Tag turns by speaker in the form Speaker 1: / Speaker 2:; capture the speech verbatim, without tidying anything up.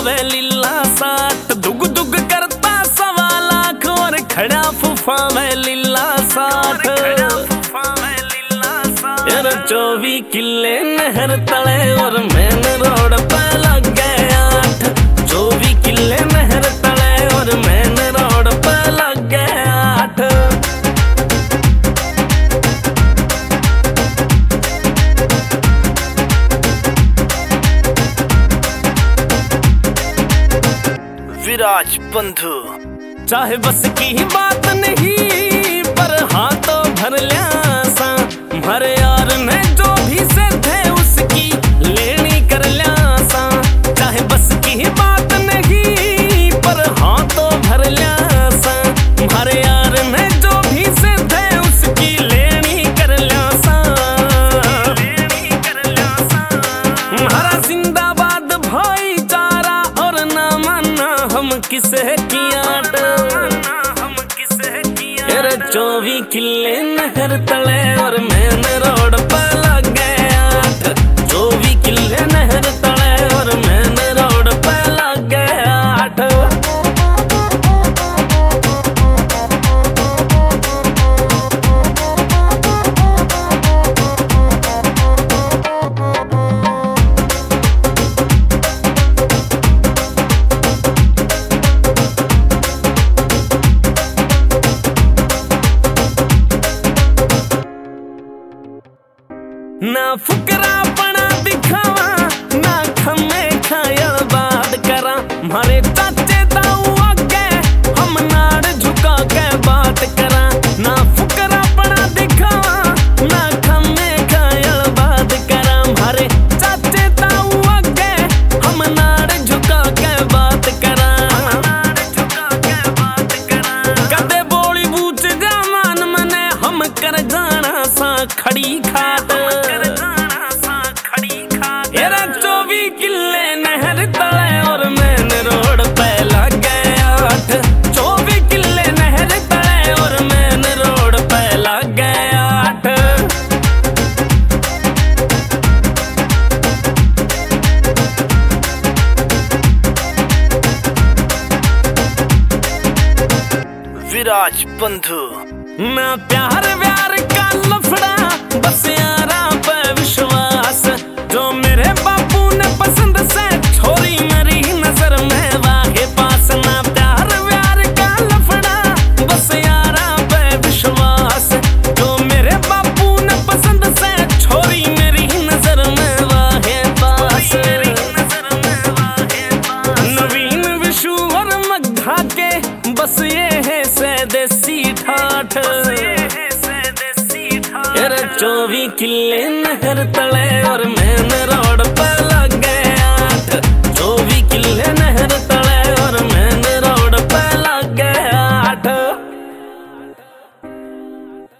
Speaker 1: वे लीला साठ, दुग दुग करता सवा लाख और खड़ा फूफा वे लीला साठ। यार चौबी किले नहर तले और मेन रोड पे लग गए आठ, चौबी किले नहर तले और मेन रोड पे लग गए आठ।
Speaker 2: विराज बंधु
Speaker 1: चाहे बस की बात नहीं पर हाथों भर लिया सा, हमारे यार ने जो भी से थे उसकी लेनी कर लिया सा। चाहे बस की बात नहीं पर हाथों भर लिया सा, हमारे यार ने जो भी से थे उसकी लेनी कर लिया सा। हमारा जिंदाबाद भाईचारा और ना माना हम किसे की आट। चौबी किले नहर तले और मेन रोड पर लग गए आठ, चौबी किले नहर तले और मेन रोड पर लग गए आठ। ना फुकरा पना दिखावा ना खमे खायल बात करा, मारे चाचे ताऊ आगे हम नाड़ झुका के बात करा। ना फुकरा पना दिखावा ना खमे खायल बात करा, मारे चाचे ताऊ आगे हम नाड़ झुका के बात करा। कदे बोली बूच जामान मने हम कर जाना सा खड़ी खाट। चौबी किले नहर तले और मेन रोड पे लग गए आठ, चौबी किले नहर तले और मेन रोड पे लग गए आठ।
Speaker 2: विराज बंधु
Speaker 1: ना प्यार व्यार का लफड़ा बस यारा पे विश्वास, जो मेरे बापू ने पसंद से छोरी मेरी नजर में वागे पास। ना प्यार व्यार का लफड़ा बस यारा पे विश्वास, जो मेरे बापू ने पसंद से छोरी मेरी नजर में वागे पास। नवीन विशु और मग्धा के बस ये है से देसी ठाठ। चौबी किले नहर तले और मेन रोड